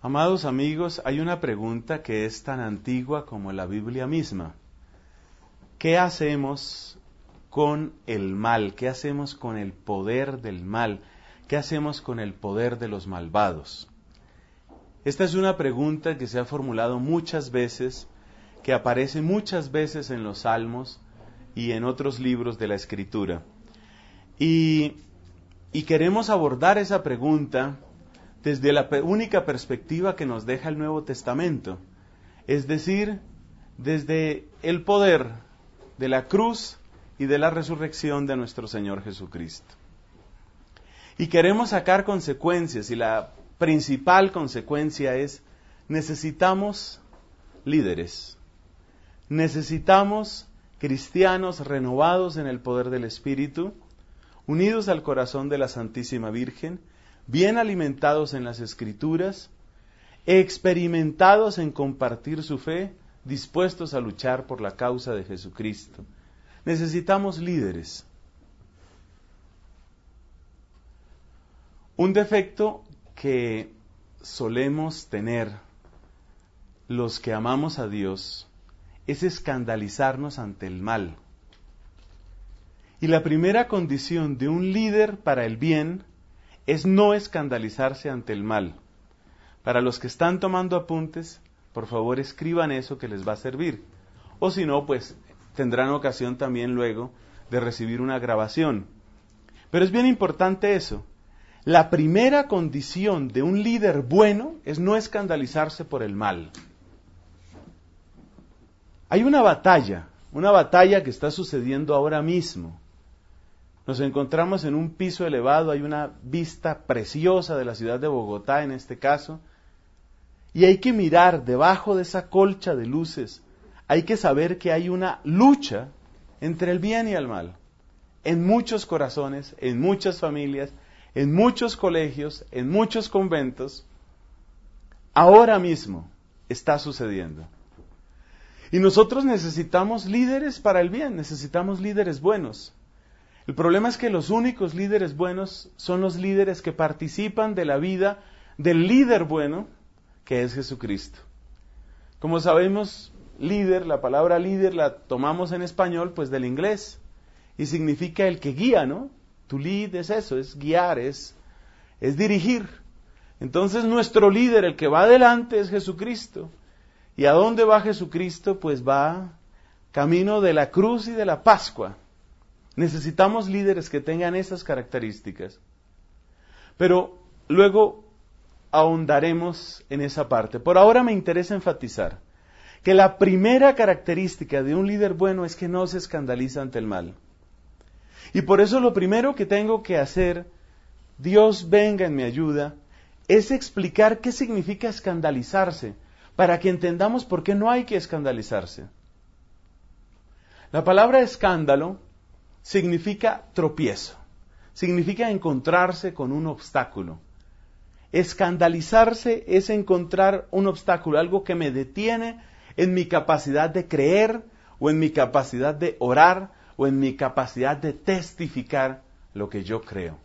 Amados amigos, hay una pregunta que es tan antigua como la Biblia misma. ¿Qué hacemos con el mal? ¿Qué hacemos con el poder del mal? ¿Qué hacemos con el poder de los malvados? Esta es una pregunta que se ha formulado muchas veces, que aparece muchas veces en los Salmos y en otros libros de la Escritura. Y queremos abordar esa pregunta desde la única perspectiva que nos deja el Nuevo Testamento, es decir, desde el poder de la cruz y de la resurrección de nuestro Señor Jesucristo. Y queremos sacar consecuencias, y la principal consecuencia es: necesitamos líderes, necesitamos cristianos renovados en el poder del Espíritu, unidos al corazón de la Santísima Virgen, bien alimentados en las Escrituras, experimentados en compartir su fe, dispuestos a luchar por la causa de Jesucristo. Necesitamos líderes. Un defecto que solemos tener los que amamos a Dios es escandalizarnos ante el mal. Y la primera condición de un líder para el bien es no escandalizarse ante el mal. Para los que están tomando apuntes, por favor escriban eso que les va a servir. O si no, pues tendrán ocasión también luego de recibir una grabación. Pero es bien importante eso. La primera condición de un líder bueno es no escandalizarse por el mal. Hay una batalla que está sucediendo ahora mismo. Nos encontramos en un piso elevado, hay una vista preciosa de la ciudad de Bogotá en este caso, y hay que mirar debajo de esa colcha de luces, hay que saber que hay una lucha entre el bien y el mal, en muchos corazones, en muchas familias, en muchos colegios, en muchos conventos. Ahora mismo está sucediendo. Y nosotros necesitamos líderes para el bien, necesitamos líderes buenos. El problema es que los únicos líderes buenos son los líderes que participan de la vida del líder bueno, que es Jesucristo. Como sabemos, líder, la palabra líder la tomamos en español, pues del inglés, y significa el que guía, ¿no? To lead es eso, es guiar, es dirigir. Entonces nuestro líder, el que va adelante, es Jesucristo. ¿Y a dónde va Jesucristo? Pues va camino de la cruz y de la Pascua. Necesitamos líderes que tengan esas características. Pero luego ahondaremos en esa parte. Por ahora me interesa enfatizar que la primera característica de un líder bueno es que no se escandaliza ante el mal. Y por eso lo primero que tengo que hacer, Dios venga en mi ayuda, es explicar qué significa escandalizarse, para que entendamos por qué no hay que escandalizarse. La palabra escándalo significa tropiezo, significa encontrarse con un obstáculo. Escandalizarse es encontrar un obstáculo, algo que me detiene en mi capacidad de creer, o en mi capacidad de orar, o en mi capacidad de testificar lo que yo creo.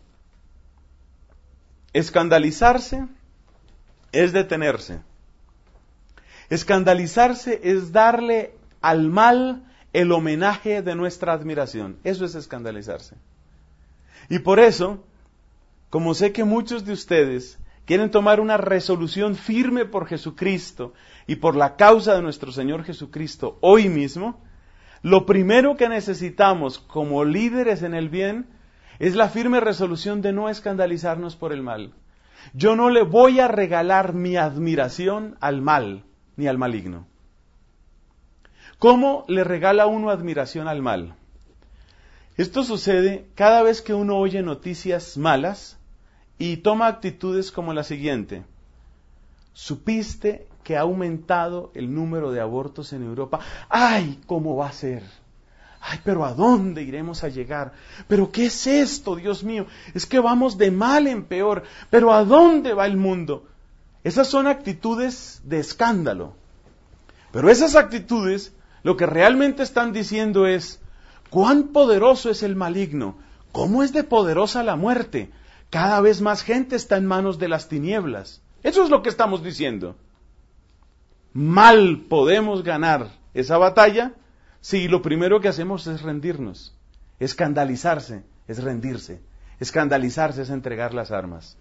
Escandalizarse es detenerse. Escandalizarse es darle al mal el homenaje de nuestra admiración. Eso es escandalizarse. Y por eso, como sé que muchos de ustedes quieren tomar una resolución firme por Jesucristo y por la causa de nuestro Señor Jesucristo hoy mismo, lo primero que necesitamos como líderes en el bien es la firme resolución de no escandalizarnos por el mal. Yo no le voy a regalar mi admiración al mal ni al maligno. ¿Cómo le regala uno admiración al mal? Esto sucede cada vez que uno oye noticias malas y toma actitudes como la siguiente. ¿Supiste que ha aumentado el número de abortos en Europa? ¡Ay! ¿Cómo va a ser? ¡Ay! ¿Pero a dónde iremos a llegar? ¿Pero qué es esto, Dios mío? Es que vamos de mal en peor. ¿Pero a dónde va el mundo? Esas son actitudes de escándalo. Pero esas actitudes lo que realmente están diciendo es: ¿cuán poderoso es el maligno? ¿Cómo es de poderosa la muerte? Cada vez más gente está en manos de las tinieblas. Eso es lo que estamos diciendo. Mal podemos ganar esa batalla si lo primero que hacemos es rendirnos. Escandalizarse es rendirse. Escandalizarse es entregar las armas.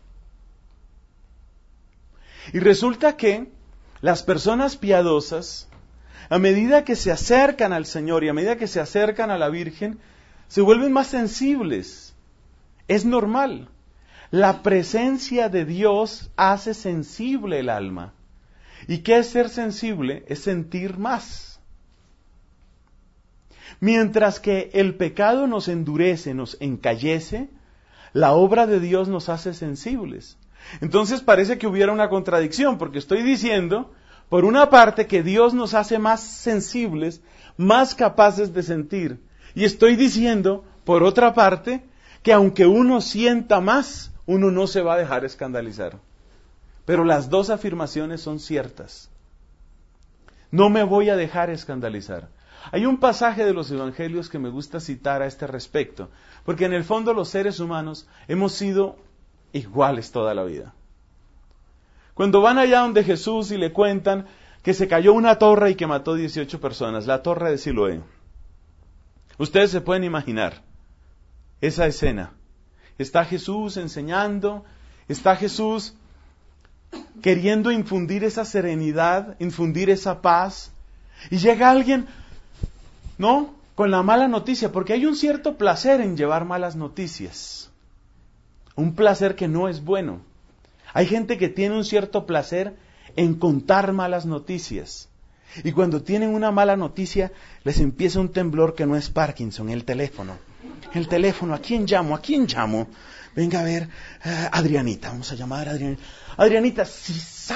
Y resulta que las personas piadosas, a medida que se acercan al Señor y a medida que se acercan a la Virgen, se vuelven más sensibles. Es normal. La presencia de Dios hace sensible el alma. ¿Y qué es ser sensible? Es sentir más. Mientras que el pecado nos endurece, nos encallece, la obra de Dios nos hace sensibles. Entonces parece que hubiera una contradicción, porque estoy diciendo, por una parte, que Dios nos hace más sensibles, más capaces de sentir. Y estoy diciendo, por otra parte, que aunque uno sienta más, uno no se va a dejar escandalizar. Pero las dos afirmaciones son ciertas. No me voy a dejar escandalizar. Hay un pasaje de los evangelios que me gusta citar a este respecto, porque en el fondo los seres humanos hemos sido iguales toda la vida. Cuando van allá donde Jesús y le cuentan que se cayó una torre y que mató 18 personas, la torre de Siloé. Ustedes se pueden imaginar esa escena. Está Jesús enseñando, está Jesús queriendo infundir esa serenidad, infundir esa paz, y llega alguien, ¿no?, con la mala noticia, porque hay un cierto placer en llevar malas noticias. Un placer que no es bueno. Hay gente que tiene un cierto placer en contar malas noticias. Y cuando tienen una mala noticia, les empieza un temblor que no es Parkinson, el teléfono. El teléfono, ¿a quién llamo? ¿A quién llamo? Venga a ver, Adrianita, vamos a llamar a Adrianita. Adrianita, si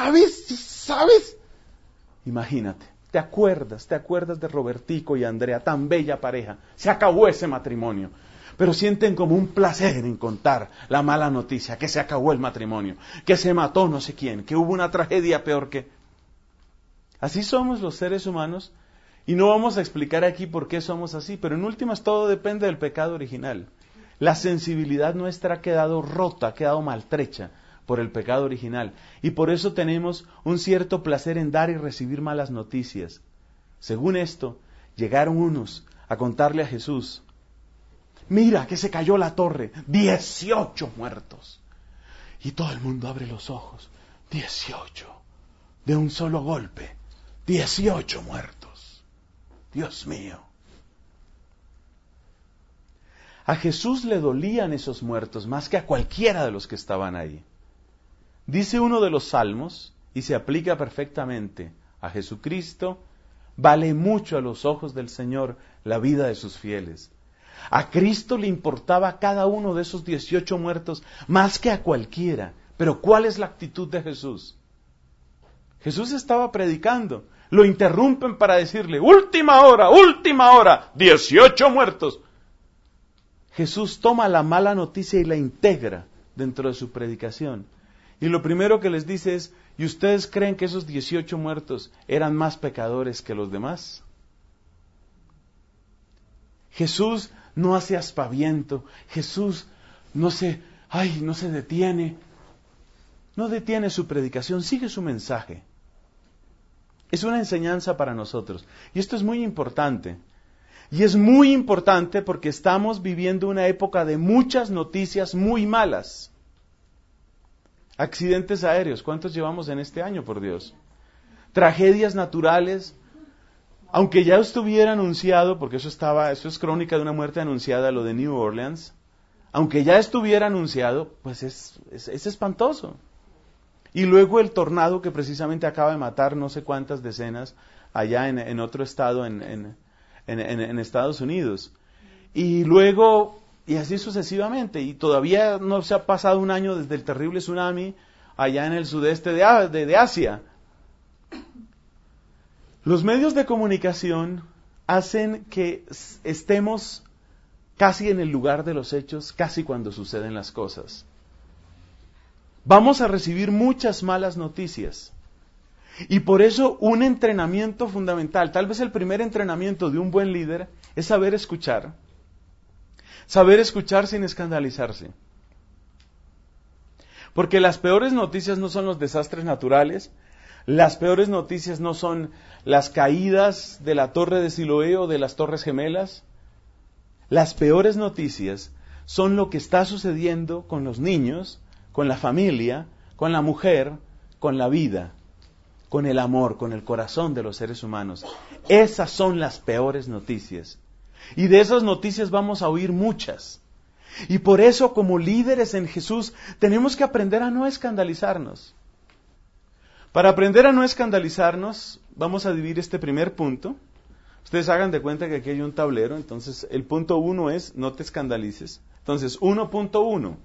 sabes. Imagínate, te acuerdas de Robertico y Andrea, tan bella pareja. Se acabó ese matrimonio. Pero sienten como un placer en contar la mala noticia, que se acabó el matrimonio, que se mató no sé quién, que hubo una tragedia peor que... Así somos los seres humanos, y no vamos a explicar aquí por qué somos así, pero en últimas todo depende del pecado original. La sensibilidad nuestra ha quedado rota, ha quedado maltrecha por el pecado original, y por eso tenemos un cierto placer en dar y recibir malas noticias. Según esto, llegaron unos a contarle a Jesús: mira que se cayó la torre, 18 muertos. Y todo el mundo abre los ojos. 18, de un solo golpe, 18 muertos. Dios mío. A Jesús le dolían esos muertos más que a cualquiera de los que estaban ahí. Dice uno de los salmos, y se aplica perfectamente a Jesucristo: vale mucho a los ojos del Señor la vida de sus fieles. A Cristo le importaba cada uno de esos 18 muertos más que a cualquiera. Pero ¿cuál es la actitud de Jesús? Jesús estaba predicando. Lo interrumpen para decirle: última hora, 18 muertos. Jesús toma la mala noticia y la integra dentro de su predicación. Y lo primero que les dice es: ¿y ustedes creen que esos 18 muertos eran más pecadores que los demás? Jesús no hace aspaviento. Jesús no se detiene. No detiene su predicación, sigue su mensaje. Es una enseñanza para nosotros. Y esto es muy importante. Y es muy importante porque estamos viviendo una época de muchas noticias muy malas. Accidentes aéreos, ¿cuántos llevamos en este año, por Dios? Tragedias naturales, aunque ya estuviera anunciado, porque eso es crónica de una muerte anunciada, lo de New Orleans, aunque ya estuviera anunciado, pues es espantoso. Y luego el tornado que precisamente acaba de matar no sé cuántas decenas allá en otro estado en Estados Unidos. Y luego, y así sucesivamente, y todavía no se ha pasado un año desde el terrible tsunami allá en el sudeste de Asia. Los medios de comunicación hacen que estemos casi en el lugar de los hechos, casi cuando suceden las cosas. Vamos a recibir muchas malas noticias. Y por eso un entrenamiento fundamental, tal vez el primer entrenamiento de un buen líder, es saber escuchar. Saber escuchar sin escandalizarse. Porque las peores noticias no son los desastres naturales, las peores noticias no son las caídas de la torre de Siloé o de las torres gemelas. Las peores noticias son lo que está sucediendo con los niños, con la familia, con la mujer, con la vida, con el amor, con el corazón de los seres humanos. Esas son las peores noticias. Y de esas noticias vamos a oír muchas. Y por eso, como líderes en Jesús, tenemos que aprender a no escandalizarnos. Para aprender a no escandalizarnos, vamos a dividir este primer punto. Ustedes hagan de cuenta que aquí hay un tablero, entonces el punto 1 es, no te escandalices. Entonces, 1.1.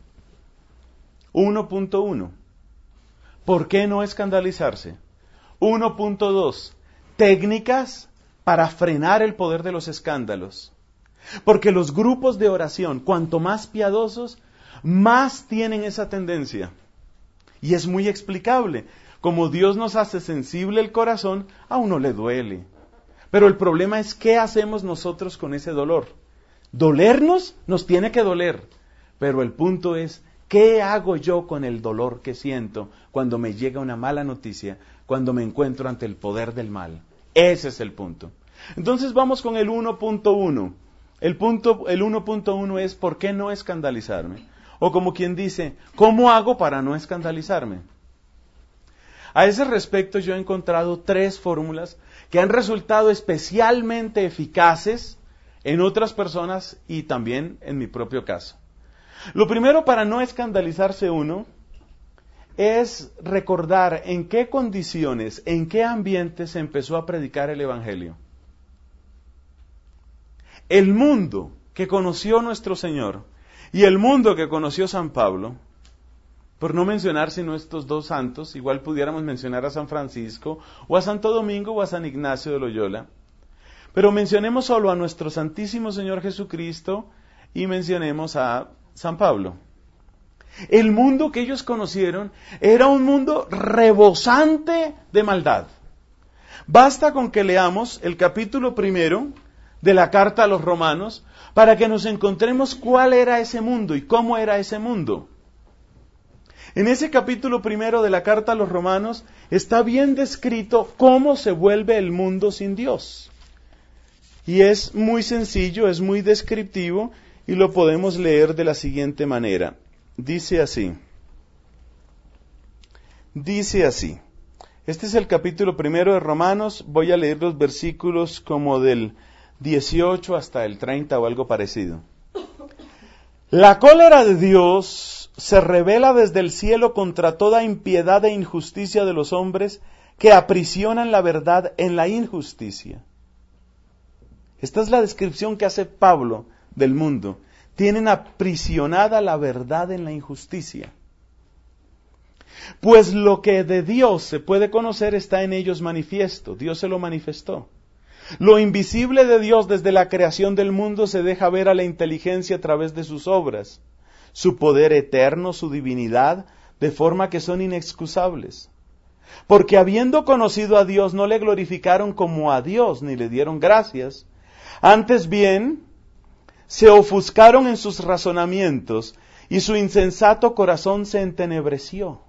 1.1. ¿Por qué no escandalizarse? 1.2. Técnicas para frenar el poder de los escándalos. Porque los grupos de oración, cuanto más piadosos, más tienen esa tendencia. Y es muy explicable. Como Dios nos hace sensible el corazón, a uno le duele. Pero el problema es qué hacemos nosotros con ese dolor. Dolernos nos tiene que doler. Pero el punto es, ¿qué hago yo con el dolor que siento cuando me llega una mala noticia, cuando me encuentro ante el poder del mal? Ese es el punto. Entonces vamos con el 1.1. El 1.1 es ¿por qué no escandalizarme? O como quien dice, ¿cómo hago para no escandalizarme? A ese respecto yo he encontrado 3 fórmulas que han resultado especialmente eficaces en otras personas y también en mi propio caso. Lo primero para no escandalizarse uno es recordar en qué condiciones, en qué ambiente se empezó a predicar el Evangelio. El mundo que conoció nuestro Señor y el mundo que conoció San Pablo, por no mencionar sino estos 2 santos, igual pudiéramos mencionar a San Francisco, o a Santo Domingo, o a San Ignacio de Loyola, pero mencionemos solo a nuestro Santísimo Señor Jesucristo y mencionemos a San Pablo. El mundo que ellos conocieron era un mundo rebosante de maldad. Basta con que leamos el capítulo 1 de la carta a los Romanos para que nos encontremos cuál era ese mundo y cómo era ese mundo. En ese capítulo 1 de la carta a los Romanos está bien descrito cómo se vuelve el mundo sin Dios. Y es muy sencillo, es muy descriptivo y lo podemos leer de la siguiente manera. Dice así. Este es el capítulo 1 de Romanos. Voy a leer los versículos como del 18 hasta el 30 o algo parecido. La cólera de Dios se revela desde el cielo contra toda impiedad e injusticia de los hombres que aprisionan la verdad en la injusticia. Esta es la descripción que hace Pablo del mundo. Tienen aprisionada la verdad en la injusticia. Pues lo que de Dios se puede conocer está en ellos manifiesto. Dios se lo manifestó. Lo invisible de Dios desde la creación del mundo se deja ver a la inteligencia a través de sus obras, su poder eterno, su divinidad, de forma que son inexcusables. Porque habiendo conocido a Dios, no le glorificaron como a Dios, ni le dieron gracias. Antes bien, se ofuscaron en sus razonamientos, y su insensato corazón se entenebreció.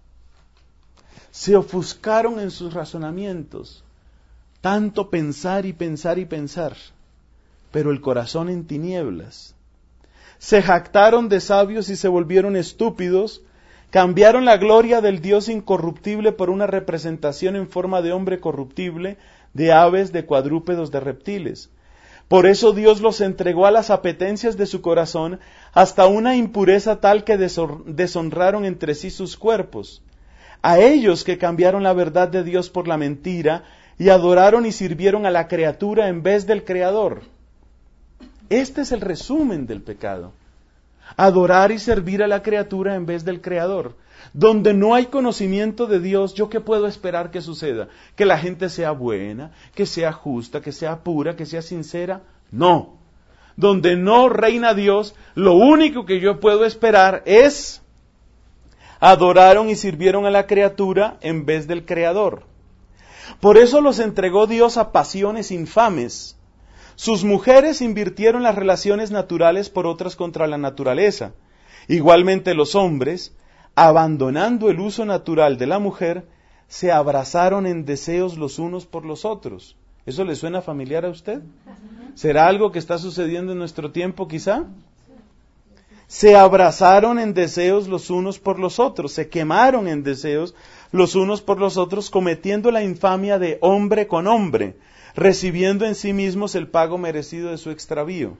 Se ofuscaron en sus razonamientos. Tanto pensar y pensar y pensar, pero el corazón en tinieblas. Se jactaron de sabios y se volvieron estúpidos, cambiaron la gloria del Dios incorruptible por una representación en forma de hombre corruptible, de aves, de cuadrúpedos, de reptiles. Por eso Dios los entregó a las apetencias de su corazón, hasta una impureza tal que deshonraron entre sí sus cuerpos. A ellos que cambiaron la verdad de Dios por la mentira, y adoraron y sirvieron a la criatura en vez del Creador. Este es el resumen del pecado. Adorar y servir a la criatura en vez del Creador. Donde no hay conocimiento de Dios, ¿yo qué puedo esperar que suceda? ¿Que la gente sea buena, que sea justa, que sea pura, que sea sincera? No. Donde no reina Dios, lo único que yo puedo esperar es adoraron y sirvieron a la criatura en vez del Creador. Por eso los entregó Dios a pasiones infames. Sus mujeres invirtieron las relaciones naturales por otras contra la naturaleza. Igualmente los hombres, abandonando el uso natural de la mujer, se abrazaron en deseos los unos por los otros. ¿Eso le suena familiar a usted? ¿Será algo que está sucediendo en nuestro tiempo quizá? Se abrazaron en deseos los unos por los otros, se quemaron en deseos los unos por los otros, cometiendo la infamia de hombre con hombre, recibiendo en sí mismos el pago merecido de su extravío.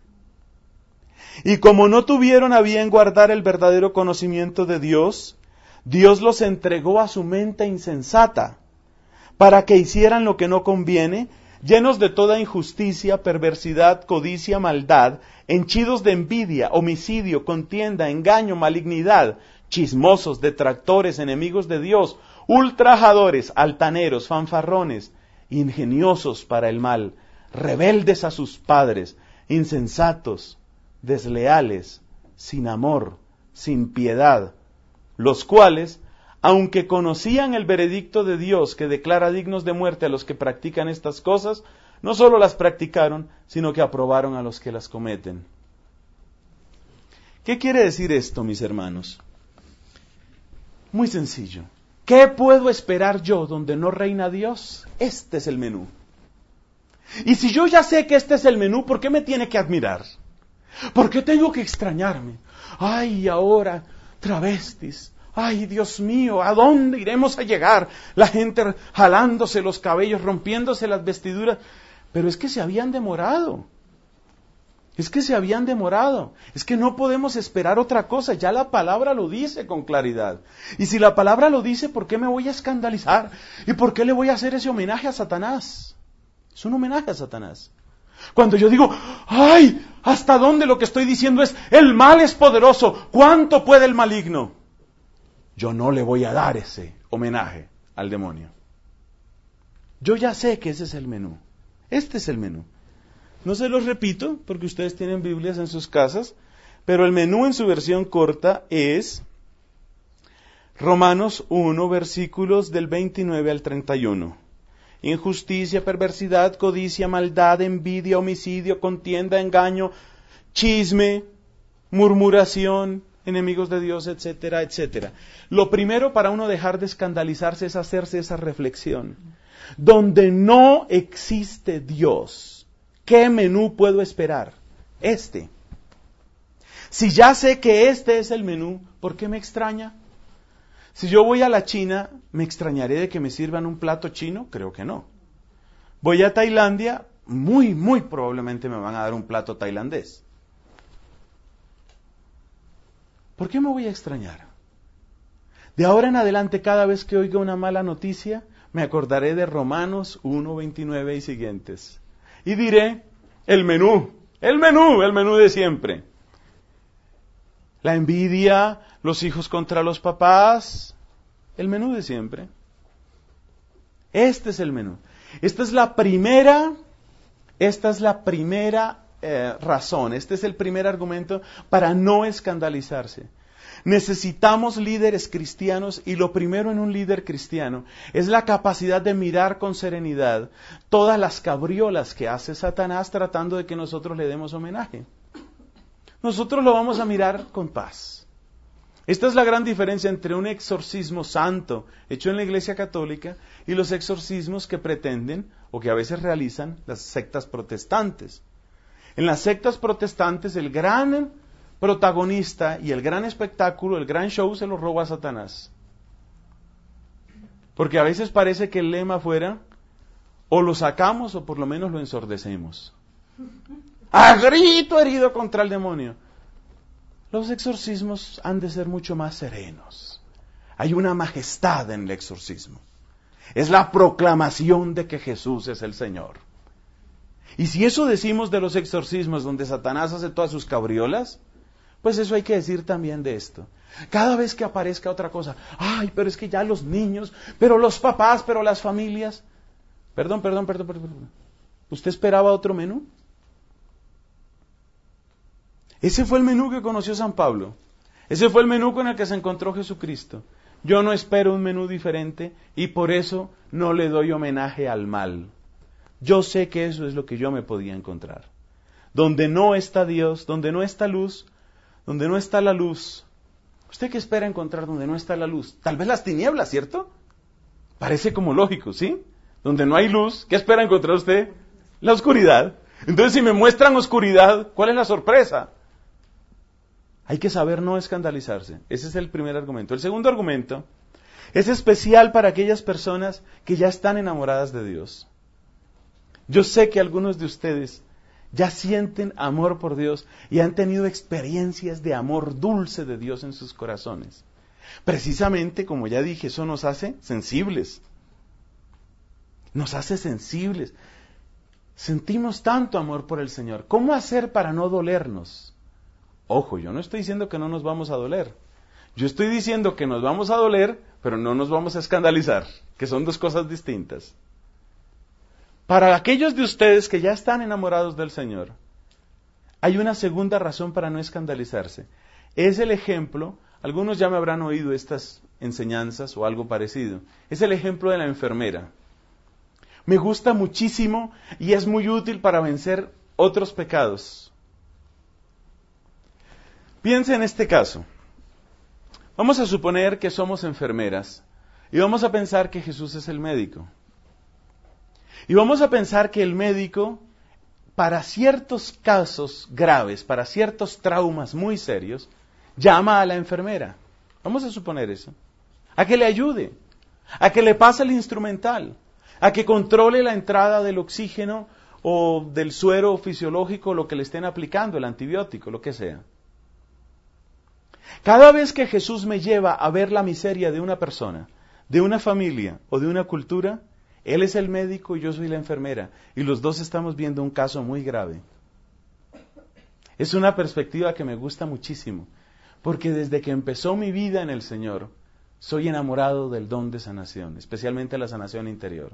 Y como no tuvieron a bien guardar el verdadero conocimiento de Dios, Dios los entregó a su mente insensata, para que hicieran lo que no conviene, llenos de toda injusticia, perversidad, codicia, maldad, henchidos de envidia, homicidio, contienda, engaño, malignidad, chismosos, detractores, enemigos de Dios, ultrajadores, altaneros, fanfarrones, ingeniosos para el mal, rebeldes a sus padres, insensatos, desleales, sin amor, sin piedad, los cuales, aunque conocían el veredicto de Dios que declara dignos de muerte a los que practican estas cosas, no solo las practicaron, sino que aprobaron a los que las cometen. ¿Qué quiere decir esto, mis hermanos? Muy sencillo. ¿Qué puedo esperar yo donde no reina Dios? Este es el menú. Y si yo ya sé que este es el menú, ¿por qué me tiene que admirar? ¿Por qué tengo que extrañarme? Ay, ahora, travestis. Ay, Dios mío, ¿a dónde iremos a llegar? La gente jalándose los cabellos, rompiéndose las vestiduras. Pero es que se habían demorado. Es que no podemos esperar otra cosa. Ya la palabra lo dice con claridad. Y si la palabra lo dice, ¿por qué me voy a escandalizar? ¿Y por qué le voy a hacer ese homenaje a Satanás? Es un homenaje a Satanás. Cuando yo digo, ¡ay! ¿Hasta dónde lo que estoy diciendo es, el mal es poderoso? ¿Cuánto puede el maligno? Yo no le voy a dar ese homenaje al demonio. Yo ya sé que ese es el menú. Este es el menú. No se los repito, porque ustedes tienen Biblias en sus casas, pero el menú en su versión corta es Romanos 1, versículos del 29 al 31. Injusticia, perversidad, codicia, maldad, envidia, homicidio, contienda, engaño, chisme, murmuración, enemigos de Dios, etcétera, etcétera. Lo primero para uno dejar de escandalizarse es hacerse esa reflexión. Donde no existe Dios, ¿qué menú puedo esperar? Este. Si ya sé que este es el menú, ¿por qué me extraña? Si yo voy a la China, ¿me extrañaré de que me sirvan un plato chino? Creo que no. Voy a Tailandia, muy probablemente me van a dar un plato tailandés. ¿Por qué me voy a extrañar? De ahora en adelante, cada vez que oiga una mala noticia, me acordaré de Romanos 1, 29 y siguientes. Y diré, el menú de siempre. La envidia, los hijos contra los papás, el menú de siempre. Este es el menú. Esta es la primera razón, este es el primer argumento para no escandalizarse. Necesitamos líderes cristianos y lo primero en un líder cristiano es la capacidad de mirar con serenidad todas las cabriolas que hace Satanás tratando de que nosotros le demos homenaje. Nosotros lo vamos a mirar con paz. Esta es la gran diferencia entre un exorcismo santo hecho en la Iglesia Católica y los exorcismos que pretenden o que a veces realizan las sectas protestantes. En las sectas protestantes el gran protagonista y el gran espectáculo, el gran show se lo roba a Satanás. Porque a veces parece que el lema fuera o lo sacamos o por lo menos lo ensordecemos. ¡A grito herido contra el demonio! Los exorcismos han de ser mucho más serenos. Hay una majestad en el exorcismo. Es la proclamación de que Jesús es el Señor. Y si eso decimos de los exorcismos donde Satanás hace todas sus cabriolas, pues eso hay que decir también de esto. Cada vez que aparezca otra cosa, ay, pero es que ya los niños, pero los papás, pero las familias. Perdón. ¿Usted esperaba otro menú? Ese fue el menú que conoció San Pablo. Ese fue el menú con el que se encontró Jesucristo. Yo no espero un menú diferente y por eso no le doy homenaje al mal. Yo sé que eso es lo que yo me podía encontrar. Donde no está Dios, donde no está luz, donde no está la luz, ¿Usted qué espera encontrar donde no está la luz? Tal vez las tinieblas, ¿cierto? Parece como lógico, ¿sí? Donde no hay luz, ¿qué espera encontrar usted? La oscuridad. Entonces, si me muestran oscuridad, ¿cuál es la sorpresa? Hay que saber no escandalizarse. Ese es el primer argumento. El segundo argumento es especial para aquellas personas que ya están enamoradas de Dios. Yo sé que algunos de ustedes ya sienten amor por Dios y han tenido experiencias de amor dulce de Dios en sus corazones. Precisamente, como ya dije, eso nos hace sensibles. Nos hace sensibles. Sentimos tanto amor por el Señor. ¿Cómo hacer para no dolernos? Ojo, yo no estoy diciendo que no nos vamos a doler. Yo estoy diciendo que nos vamos a doler, pero no nos vamos a escandalizar, que son dos cosas distintas. Para aquellos de ustedes que ya están enamorados del Señor, hay una segunda razón para no escandalizarse. Es el ejemplo, algunos ya me habrán oído estas enseñanzas o algo parecido, es el ejemplo de la enfermera. Me gusta muchísimo y es muy útil para vencer otros pecados. Piense en este caso. Vamos a suponer que somos enfermeras y vamos a pensar que Jesús es el médico. Y vamos a pensar que el médico, para ciertos casos graves, para ciertos traumas muy serios, llama a la enfermera. Vamos a suponer eso. A que le ayude, a que le pase el instrumental, a que controle la entrada del oxígeno o del suero fisiológico, lo que le estén aplicando, el antibiótico, lo que sea. Cada vez que Jesús me lleva a ver la miseria de una persona, de una familia o de una cultura, Él es el médico y yo soy la enfermera, y los dos estamos viendo un caso muy grave. Es una perspectiva que me gusta muchísimo, porque desde que empezó mi vida en el Señor, soy enamorado del don de sanación, especialmente la sanación interior.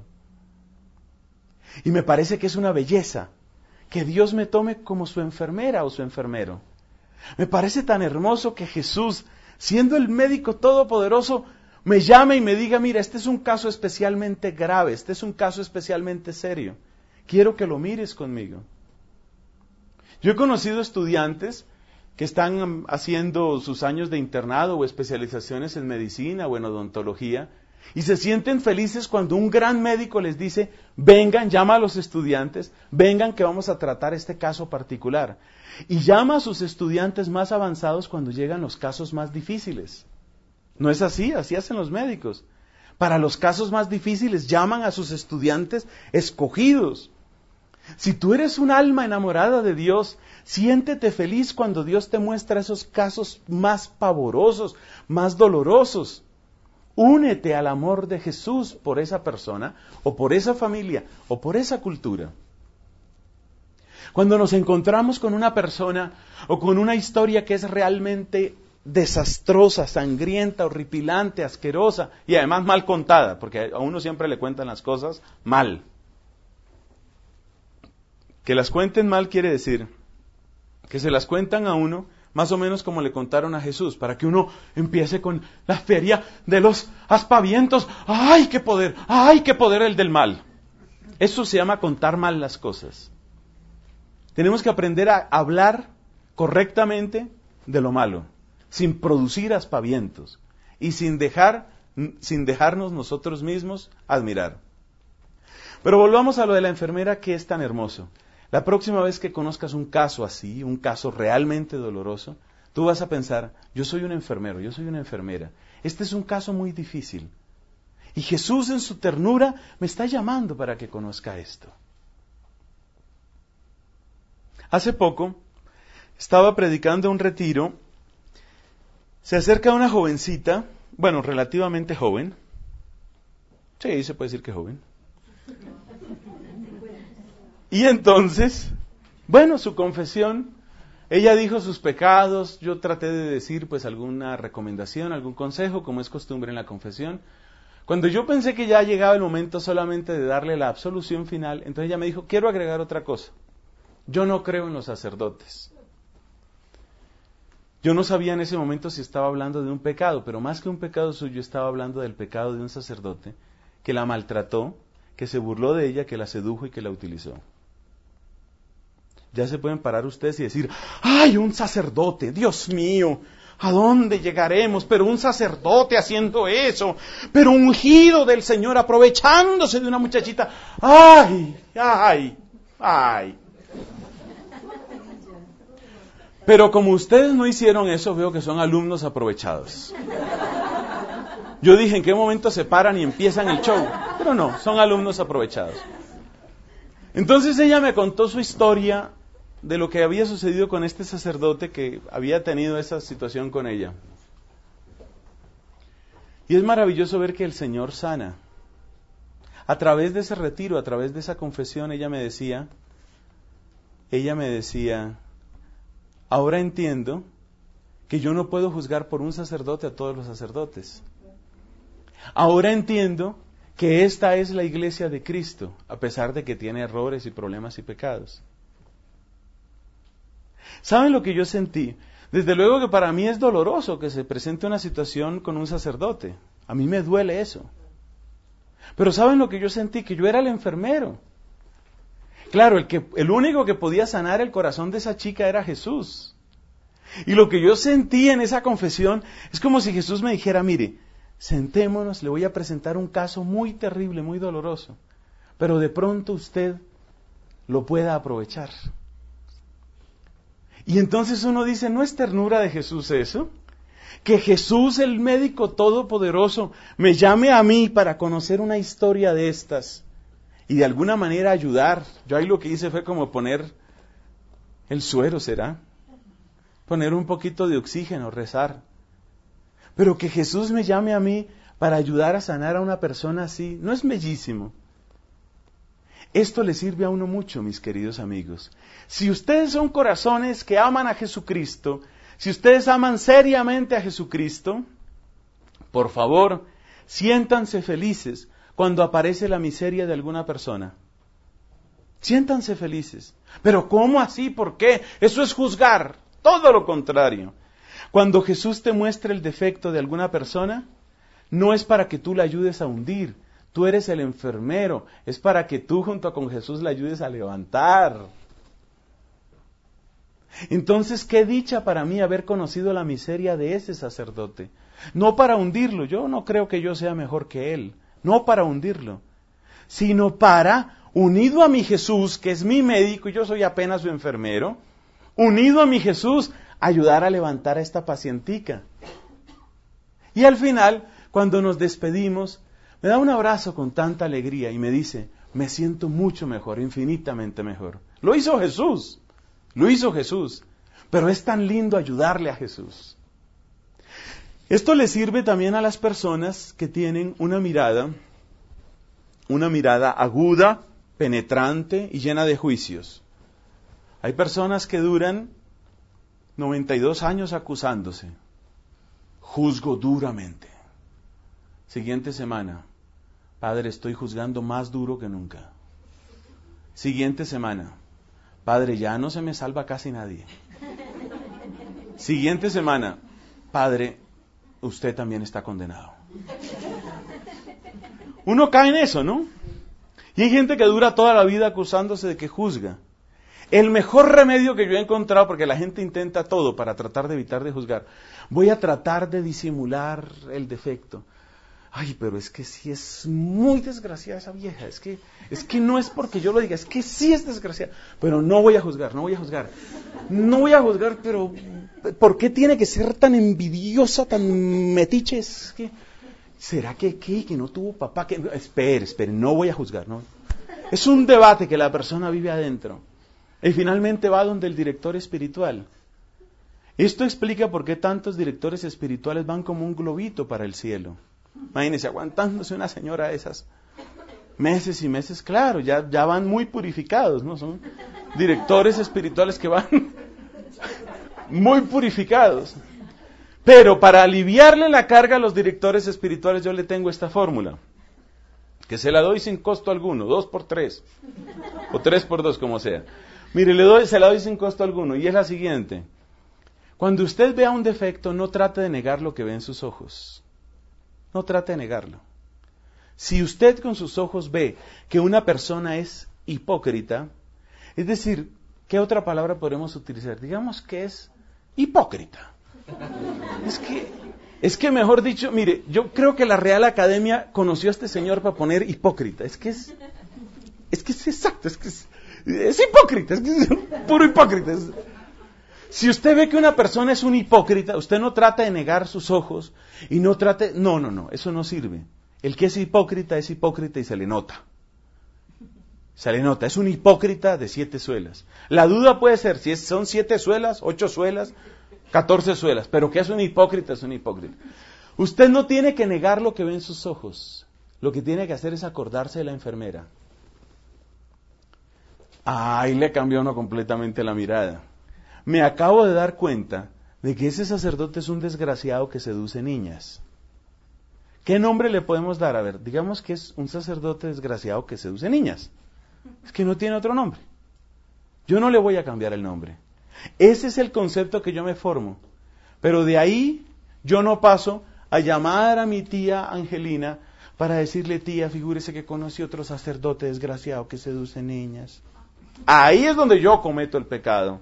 Y me parece que es una belleza que Dios me tome como su enfermera o su enfermero. Me parece tan hermoso que Jesús, siendo el médico todopoderoso, me llame y me diga, mira, este es un caso especialmente grave, este es un caso especialmente serio. Quiero que lo mires conmigo. Yo he conocido estudiantes que están haciendo sus años de internado o especializaciones en medicina o en odontología y se sienten felices cuando un gran médico les dice, vengan, llama a los estudiantes, vengan que vamos a tratar este caso particular. Y llama a sus estudiantes más avanzados cuando llegan los casos más difíciles. No es así, así hacen los médicos. Para los casos más difíciles llaman a sus estudiantes escogidos. Si tú eres un alma enamorada de Dios, siéntete feliz cuando Dios te muestra esos casos más pavorosos, más dolorosos. Únete al amor de Jesús por esa persona, o por esa familia, o por esa cultura. Cuando nos encontramos con una persona, o con una historia que es realmente desastrosa, sangrienta, horripilante, asquerosa y además mal contada, porque a uno siempre le cuentan las cosas mal. Que las cuenten mal quiere decir que se las cuentan a uno más o menos como le contaron a Jesús, para que uno empiece con la feria de los aspavientos. ¡Ay, qué poder! ¡Ay, qué poder el del mal! Eso se llama contar mal las cosas. Tenemos que aprender a hablar correctamente de lo malo, sin producir aspavientos y sin dejarnos nosotros mismos admirar. Pero volvamos a lo de la enfermera, que es tan hermoso. La próxima vez que conozcas un caso así, un caso realmente doloroso, tú vas a pensar, yo soy un enfermero, yo soy una enfermera. Este es un caso muy difícil. Y Jesús en su ternura me está llamando para que conozca esto. Hace poco estaba predicando un retiro. Se acerca una jovencita, bueno, relativamente joven. Sí, se puede decir que joven. Y entonces, bueno, su confesión, ella dijo sus pecados, yo traté de decir pues alguna recomendación, algún consejo, como es costumbre en la confesión. Cuando yo pensé que ya llegaba el momento solamente de darle la absolución final, entonces ella me dijo, quiero agregar otra cosa. Yo no creo en los sacerdotes. Yo no sabía en ese momento si estaba hablando de un pecado, pero más que un pecado suyo, estaba hablando del pecado de un sacerdote que la maltrató, que se burló de ella, que la sedujo y que la utilizó. Ya se pueden parar ustedes y decir, ¡ay, un sacerdote! ¡Dios mío! ¿A dónde llegaremos? Pero un sacerdote haciendo eso, pero ungido del Señor, aprovechándose de una muchachita. ¡Ay! ¡Ay! ¡Ay! Pero como ustedes no hicieron eso, veo que son alumnos aprovechados. Yo dije, ¿en qué momento se paran y empiezan el show? Pero no, son alumnos aprovechados. Entonces ella me contó su historia de lo que había sucedido con este sacerdote que había tenido esa situación con ella. Y es maravilloso ver que el Señor sana. A través de ese retiro, a través de esa confesión, ella me decía, ahora entiendo que yo no puedo juzgar por un sacerdote a todos los sacerdotes. Ahora entiendo que esta es la iglesia de Cristo, a pesar de que tiene errores y problemas y pecados. ¿Saben lo que yo sentí? Desde luego que para mí es doloroso que se presente una situación con un sacerdote. A mí me duele eso. Pero ¿saben lo que yo sentí? Que yo era el enfermero. Claro, el único que podía sanar el corazón de esa chica era Jesús. Y lo que yo sentí en esa confesión es como si Jesús me dijera, mire, sentémonos, le voy a presentar un caso muy terrible, muy doloroso, pero de pronto usted lo pueda aprovechar. Y entonces uno dice, ¿no es ternura de Jesús eso? Que Jesús, el médico todopoderoso, me llame a mí para conocer una historia de estas y de alguna manera ayudar. Yo ahí lo que hice fue como poner el suero, ¿será? Poner un poquito de oxígeno, rezar. Pero que Jesús me llame a mí para ayudar a sanar a una persona así, ¿no es bellísimo? Esto le sirve a uno mucho, mis queridos amigos. Si ustedes son corazones que aman a Jesucristo, si ustedes aman seriamente a Jesucristo, por favor, siéntanse felices cuando aparece la miseria de alguna persona. Siéntanse felices. Pero ¿cómo así? ¿Por qué? Eso es juzgar. Todo lo contrario. Cuando Jesús te muestra el defecto de alguna persona, no es para que tú la ayudes a hundir. Tú eres el enfermero. Es para que tú junto con Jesús la ayudes a levantar. Entonces, qué dicha para mí haber conocido la miseria de ese sacerdote. No para hundirlo. Yo no creo que yo sea mejor que él. No para hundirlo. Sino para, unido a mi Jesús, que es mi médico y yo soy apenas su enfermero, unido a mi Jesús, ayudar a levantar a esta pacientica. Y al final, cuando nos despedimos, me da un abrazo con tanta alegría y me dice, me siento mucho mejor, infinitamente mejor. Lo hizo Jesús, pero es tan lindo ayudarle a Jesús. Esto le sirve también a las personas que tienen una mirada aguda, penetrante y llena de juicios. Hay personas que duran 92 años acusándose. Juzgo duramente. Siguiente semana. Padre, estoy juzgando más duro que nunca. Siguiente semana. Padre, ya no se me salva casi nadie. Siguiente semana. Padre, usted también está condenado. Uno cae en eso, ¿no? Y hay gente que dura toda la vida acusándose de que juzga. El mejor remedio que yo he encontrado, porque la gente intenta todo para tratar de evitar de juzgar, voy a tratar de disimular el defecto. Ay, pero es que sí es muy desgraciada esa vieja, es que no es porque yo lo diga, es que sí es desgraciada, pero no voy a juzgar, pero ¿por qué tiene que ser tan envidiosa, tan metiche? Es que, ¿será que no tuvo papá? Espere, no voy a juzgar, ¿no? Es un debate que la persona vive adentro. Y finalmente va donde el director espiritual. Esto explica por qué tantos directores espirituales van como un globito para el cielo. Imagínense, aguantándose una señora de esas meses y meses, claro, ya van muy purificados, ¿no? Son directores espirituales que van muy purificados. Pero para aliviarle la carga a los directores espirituales yo le tengo esta fórmula, que se la doy sin costo alguno, 2 por 3, o 3 por 2, como sea. Mire, se la doy sin costo alguno, y es la siguiente. Cuando usted vea un defecto, no trate de negar lo que ve en sus ojos. No trate de negarlo. Si usted con sus ojos ve que una persona es hipócrita, es decir, ¿qué otra palabra podemos utilizar? Digamos que es hipócrita. Es que mejor dicho, mire, yo creo que la Real Academia conoció a este señor para poner hipócrita. Es que es exacto, es hipócrita, es que es puro hipócrita. Si usted ve que una persona es un hipócrita, usted no trata de negar sus ojos y no trate, no, eso no sirve. El que es hipócrita y se le nota. Se le nota, es un hipócrita de 7 suelas. La duda puede ser si son 7 suelas, 8 suelas, 14 suelas, pero que es un hipócrita, es un hipócrita. Usted no tiene que negar lo que ve en sus ojos. Lo que tiene que hacer es acordarse de la enfermera. Ahí le cambió uno completamente la mirada. Me acabo de dar cuenta de que ese sacerdote es un desgraciado que seduce niñas. ¿Qué nombre le podemos dar? A ver, digamos que es un sacerdote desgraciado que seduce niñas. Es que no tiene otro nombre. Yo no le voy a cambiar el nombre. Ese es el concepto que yo me formo. Pero de ahí yo no paso a llamar a mi tía Angelina para decirle, tía, figúrese que conocí otro sacerdote desgraciado que seduce niñas. Ahí es donde yo cometo el pecado.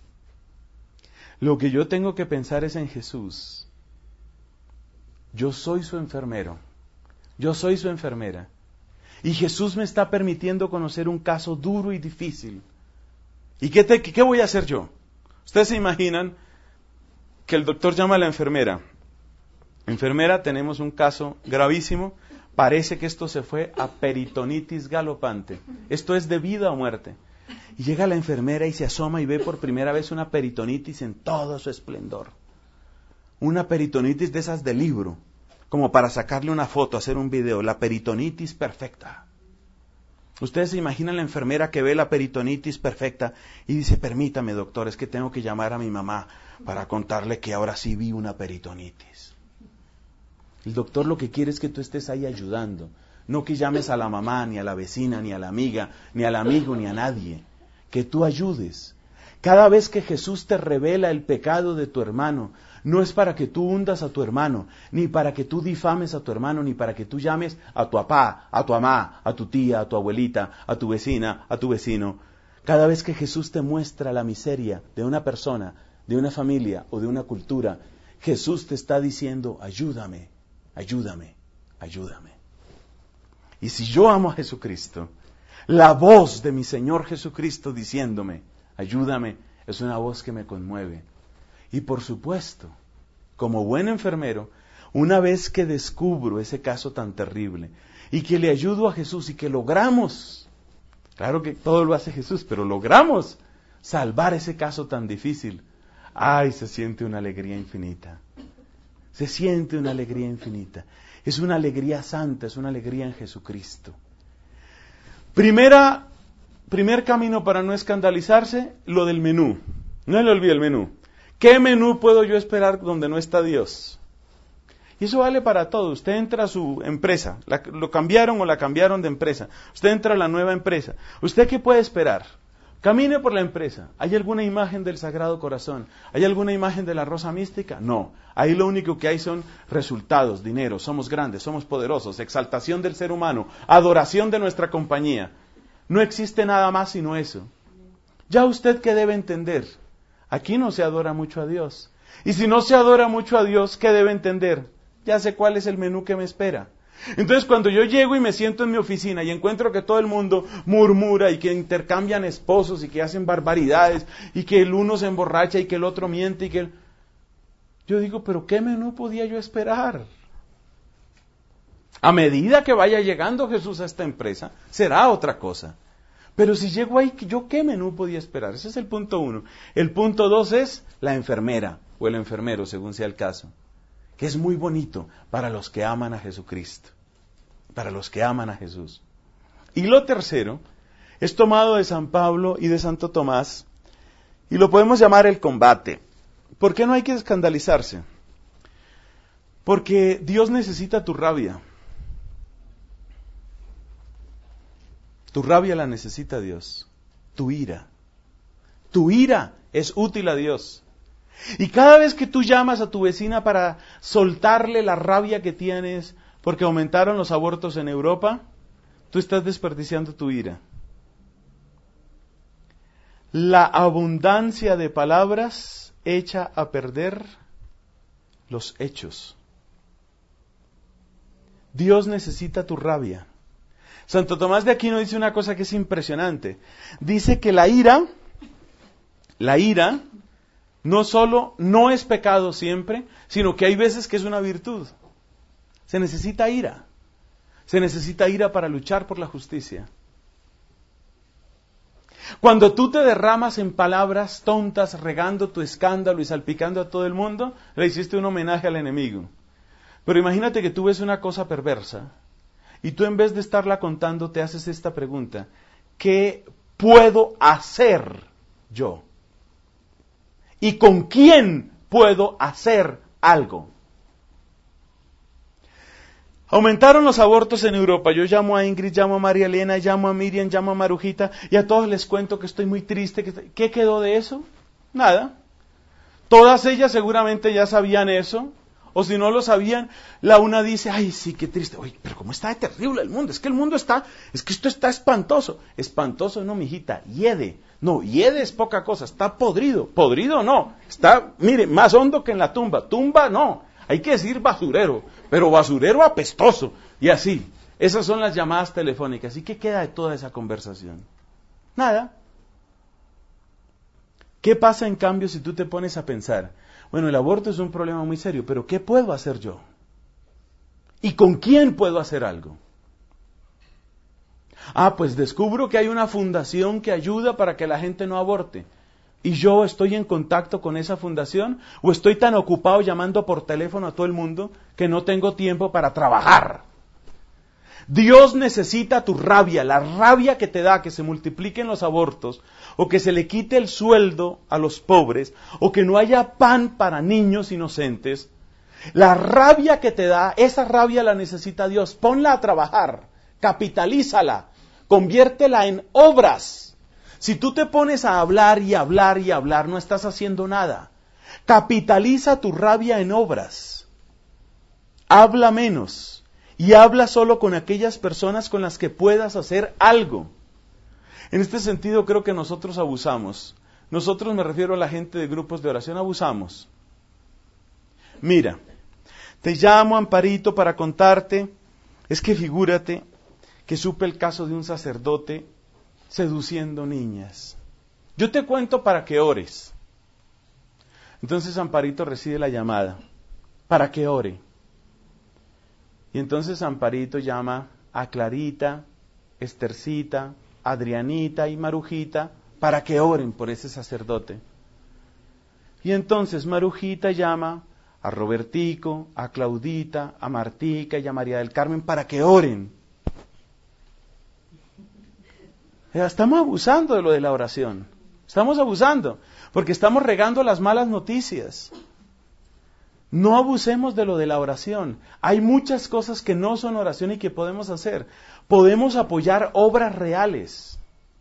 Lo que yo tengo que pensar es en Jesús. Yo soy su enfermero. Yo soy su enfermera. Y Jesús me está permitiendo conocer un caso duro y difícil. ¿Y qué voy a hacer yo? Ustedes se imaginan que el doctor llama a la enfermera. Enfermera, tenemos un caso gravísimo. Parece que esto se fue a peritonitis galopante. Esto es de vida o muerte. Y llega la enfermera y se asoma y ve por primera vez una peritonitis en todo su esplendor. Una peritonitis de esas de libro, como para sacarle una foto, hacer un video, la peritonitis perfecta. Ustedes se imaginan la enfermera que ve la peritonitis perfecta y dice, permítame doctor, es que tengo que llamar a mi mamá para contarle que ahora sí vi una peritonitis. El doctor lo que quiere es que tú estés ahí ayudando, no que llames a la mamá, ni a la vecina, ni a la amiga, ni al amigo, ni a nadie. Que tú ayudes. Cada vez que Jesús te revela el pecado de tu hermano, no es para que tú hundas a tu hermano, ni para que tú difames a tu hermano, ni para que tú llames a tu papá, a tu mamá, a tu tía, a tu abuelita, a tu vecina, a tu vecino. Cada vez que Jesús te muestra la miseria de una persona, de una familia o de una cultura, Jesús te está diciendo, ayúdame, ayúdame, ayúdame. Y si yo amo a Jesucristo, la voz de mi Señor Jesucristo diciéndome, ayúdame, es una voz que me conmueve. Y por supuesto, como buen enfermero, una vez que descubro ese caso tan terrible y que le ayudo a Jesús y que logramos, claro que todo lo hace Jesús, pero logramos salvar ese caso tan difícil, ¡ay! Se siente una alegría infinita. Se siente una alegría infinita. Es una alegría santa, es una alegría en Jesucristo. Primer camino para no escandalizarse, lo del menú. No le olvide el menú. ¿Qué menú puedo yo esperar donde no está Dios? Y eso vale para todo. Usted entra a su empresa, lo cambiaron o la cambiaron de empresa. Usted entra a la nueva empresa. ¿Usted qué puede esperar? Camine por la empresa. ¿Hay alguna imagen del Sagrado Corazón? ¿Hay alguna imagen de la Rosa Mística? No. Ahí lo único que hay son resultados, dinero, somos grandes, somos poderosos, exaltación del ser humano, adoración de nuestra compañía. No existe nada más sino eso. ¿Ya usted qué debe entender? Aquí no se adora mucho a Dios. Y si no se adora mucho a Dios, ¿qué debe entender? Ya sé cuál es el menú que me espera. Entonces cuando yo llego y me siento en mi oficina y encuentro que todo el mundo murmura y que intercambian esposos y que hacen barbaridades y que el uno se emborracha y que el otro miente y que yo digo, pero ¿qué menú podía yo esperar? A medida que vaya llegando Jesús a esta empresa, será otra cosa. Pero si llego ahí, ¿yo qué menú podía esperar? Ese es el punto 1. El punto 2 es la enfermera o el enfermero, según sea el caso. Que es muy bonito para los que aman a Jesucristo, para los que aman a Jesús. Y lo tercero es tomado de San Pablo y de Santo Tomás, y lo podemos llamar el combate. ¿Por qué no hay que escandalizarse? Porque Dios necesita tu rabia. Tu rabia la necesita Dios, tu ira. Tu ira es útil a Dios. Y cada vez que tú llamas a tu vecina para soltarle la rabia que tienes porque aumentaron los abortos en Europa, tú estás desperdiciando tu ira. La abundancia de palabras echa a perder los hechos. Dios necesita tu rabia. Santo Tomás de Aquino dice una cosa que es impresionante. Dice que la ira no solo no es pecado siempre, sino que hay veces que es una virtud. Se necesita ira. Se necesita ira para luchar por la justicia. Cuando tú te derramas en palabras tontas, regando tu escándalo y salpicando a todo el mundo, le hiciste un homenaje al enemigo. Pero imagínate que tú ves una cosa perversa y tú en vez de estarla contando te haces esta pregunta: ¿qué puedo hacer yo? ¿Y con quién puedo hacer algo? Aumentaron los abortos en Europa. Yo llamo a Ingrid, llamo a María Elena, llamo a Miriam, llamo a Marujita y a todos les cuento que estoy muy triste. ¿Qué quedó de eso? Nada. Todas ellas seguramente ya sabían eso. O si no lo sabían, la una dice: ay, sí, qué triste. Oye, pero cómo está de terrible el mundo. Es que esto está espantoso. Espantoso no, mijita, hiede. No, hiede es poca cosa, está podrido. Podrido no, está, mire, más hondo que en la tumba. Tumba no, hay que decir basurero, pero basurero apestoso. Y así, esas son las llamadas telefónicas. ¿Y qué queda de toda esa conversación? Nada. ¿Qué pasa en cambio si tú te pones a pensar? Bueno, el aborto es un problema muy serio, pero ¿qué puedo hacer yo? ¿Y con quién puedo hacer algo? Ah, pues descubro que hay una fundación que ayuda para que la gente no aborte. ¿Y yo estoy en contacto con esa fundación? ¿O estoy tan ocupado llamando por teléfono a todo el mundo que no tengo tiempo para trabajar? Dios necesita tu rabia, la rabia que te da que se multipliquen los abortos, o que se le quite el sueldo a los pobres, o que no haya pan para niños inocentes. La rabia que te da, esa rabia la necesita Dios. Ponla a trabajar, capitalízala, conviértela en obras. Si tú te pones a hablar y hablar y hablar, no estás haciendo nada. Capitaliza tu rabia en obras. Habla menos. Y habla solo con aquellas personas con las que puedas hacer algo. En este sentido creo que nosotros abusamos. Nosotros, me refiero a la gente de grupos de oración, abusamos. Mira, te llamo, Amparito, para contarte, es que figúrate que supe el caso de un sacerdote seduciendo niñas. Yo te cuento para que ores. Entonces Amparito recibe la llamada, para que ore. Y entonces Amparito llama a Clarita, Estercita, Adrianita y Marujita para que oren por ese sacerdote. Y entonces Marujita llama a Robertico, a Claudita, a Martica y a María del Carmen para que oren. Estamos abusando de lo de la oración. Estamos abusando porque estamos regando las malas noticias. No abusemos de lo de la oración. Hay muchas cosas que no son oración y que podemos hacer. Podemos apoyar obras reales.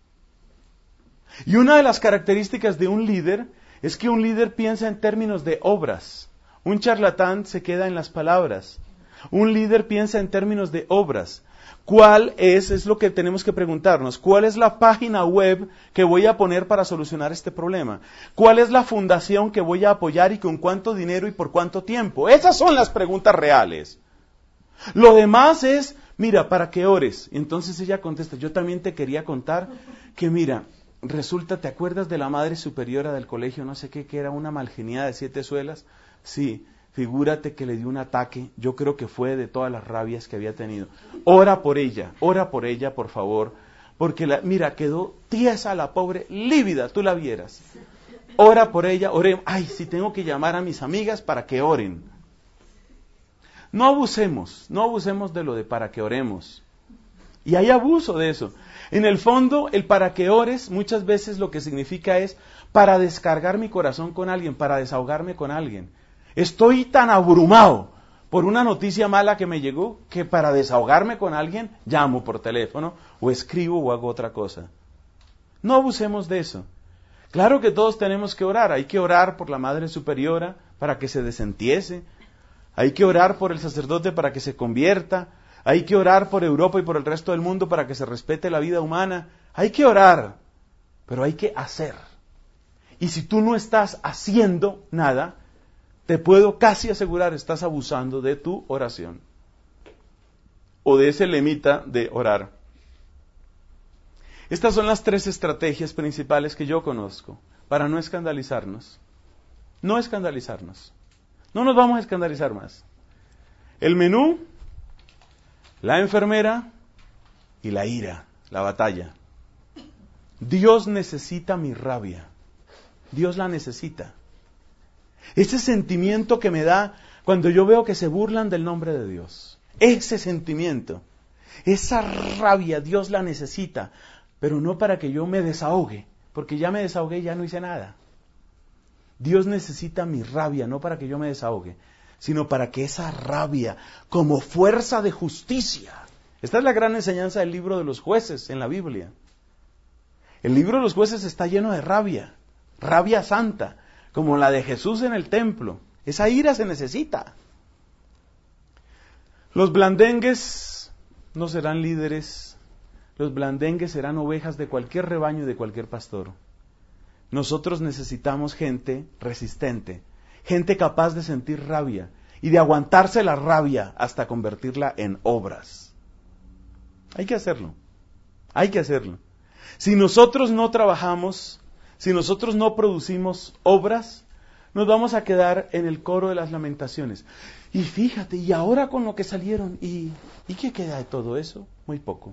Y una de las características de un líder es que un líder piensa en términos de obras. Un charlatán se queda en las palabras. Un líder piensa en términos de obras. ¿Cuál es lo que tenemos que preguntarnos? ¿Cuál es la página web que voy a poner para solucionar este problema? ¿Cuál es la fundación que voy a apoyar y con cuánto dinero y por cuánto tiempo? Esas son las preguntas reales. Lo demás es, mira, para que ores. Y entonces ella contesta, yo también te quería contar que mira, resulta, ¿te acuerdas de la madre superiora del colegio, no sé qué, que era una malgeniada de 7 suelas? Sí. Figúrate que le dio un ataque, yo creo que fue de todas las rabias que había tenido. Ora por ella, por favor, porque mira, quedó tiesa la pobre, lívida, tú la vieras. Ora por ella, oremos. Ay, si tengo que llamar a mis amigas para que oren. No abusemos de lo de para que oremos. Y hay abuso de eso. En el fondo, el para que ores muchas veces lo que significa es para descargar mi corazón con alguien, para desahogarme con alguien. Estoy tan abrumado por una noticia mala que me llegó que para desahogarme con alguien llamo por teléfono o escribo o hago otra cosa. No abusemos de eso. Claro que todos tenemos que orar. Hay que orar por la Madre Superiora para que se desentiese. Hay que orar por el sacerdote para que se convierta. Hay que orar por Europa y por el resto del mundo para que se respete la vida humana. Hay que orar, pero hay que hacer. Y si tú no estás haciendo nada, te puedo casi asegurar, estás abusando de tu oración. O de ese lemita de orar. Estas son las 3 estrategias principales que yo conozco para no escandalizarnos. No escandalizarnos. No nos vamos a escandalizar más. El menú, la enfermera y la ira, la batalla. Dios necesita mi rabia. Dios la necesita. Ese sentimiento que me da cuando yo veo que se burlan del nombre de Dios. Ese sentimiento, esa rabia, Dios la necesita, pero no para que yo me desahogue, porque ya me desahogué y ya no hice nada. Dios necesita mi rabia, no para que yo me desahogue, sino para que esa rabia, como fuerza de justicia, esta es la gran enseñanza del libro de los jueces en la Biblia. El libro de los jueces está lleno de rabia, rabia santa, como la de Jesús en el templo. Esa ira se necesita. Los blandengues no serán líderes, los blandengues serán ovejas de cualquier rebaño y de cualquier pastor. Nosotros necesitamos gente resistente, gente capaz de sentir rabia y de aguantarse la rabia hasta convertirla en obras. Hay que hacerlo, hay que hacerlo. Si nosotros no trabajamos, si nosotros no producimos obras, nos vamos a quedar en el coro de las lamentaciones. Y fíjate, y ahora con lo que salieron, ¿y qué queda de todo eso? Muy poco.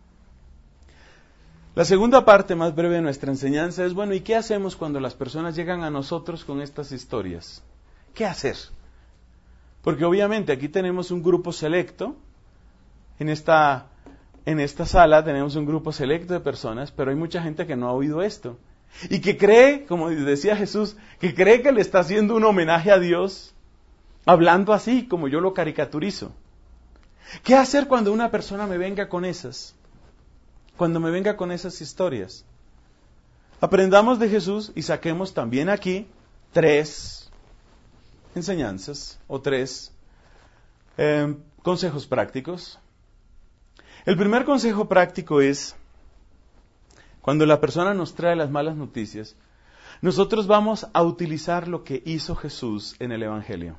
La segunda parte más breve de nuestra enseñanza es, bueno, ¿y qué hacemos cuando las personas llegan a nosotros con estas historias? ¿Qué hacer? Porque obviamente aquí tenemos un grupo selecto, en esta sala tenemos un grupo selecto de personas, pero hay mucha gente que no ha oído esto. Y que cree, como decía Jesús, que cree que le está haciendo un homenaje a Dios, hablando así, como yo lo caricaturizo. ¿Qué hacer cuando una persona me venga con esas? Cuando me venga con esas historias. Aprendamos de Jesús y saquemos también aquí 3 enseñanzas o 3 consejos prácticos. El primer consejo práctico es, cuando la persona nos trae las malas noticias, nosotros vamos a utilizar lo que hizo Jesús en el Evangelio.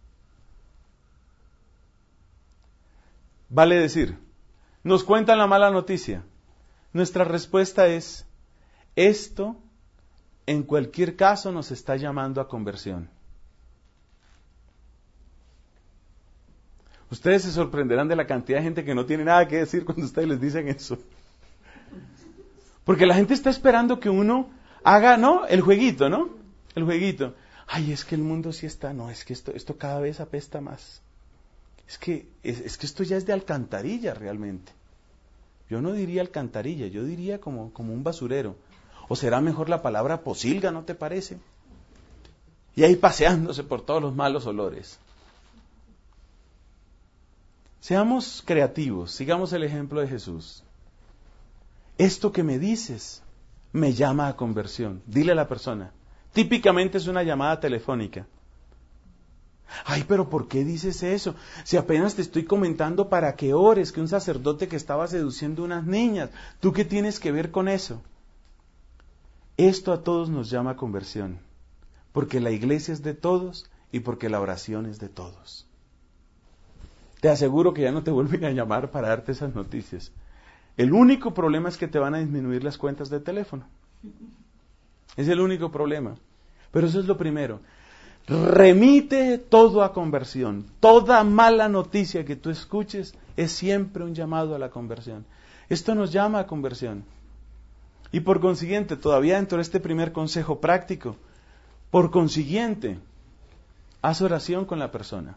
Vale decir, nos cuentan la mala noticia. Nuestra respuesta es, esto en cualquier caso nos está llamando a conversión. Ustedes se sorprenderán de la cantidad de gente que no tiene nada que decir cuando ustedes les dicen eso. Porque la gente está esperando que uno haga, ¿no? El jueguito, ¿no? El jueguito. Ay, es que el mundo sí está, no, es que esto cada vez apesta más. Es que esto ya es de alcantarilla realmente. Yo no diría alcantarilla, yo diría como un basurero. O será mejor la palabra posilga, ¿no te parece? Y ahí paseándose por todos los malos olores. Seamos creativos, sigamos el ejemplo de Jesús. Esto que me dices me llama a conversión. Dile a la persona. Típicamente es una llamada telefónica. Ay, pero ¿por qué dices eso? Si apenas te estoy comentando para que ores, que un sacerdote que estaba seduciendo unas niñas. ¿Tú qué tienes que ver con eso? Esto a todos nos llama a conversión. Porque la iglesia es de todos y porque la oración es de todos. Te aseguro que ya no te vuelven a llamar para darte esas noticias. El único problema es que te van a disminuir las cuentas de teléfono. Es el único problema. Pero eso es lo primero. Remite todo a conversión. Toda mala noticia que tú escuches es siempre un llamado a la conversión. Esto nos llama a conversión. Y por consiguiente, todavía dentro de este primer consejo práctico, por consiguiente, haz oración con la persona.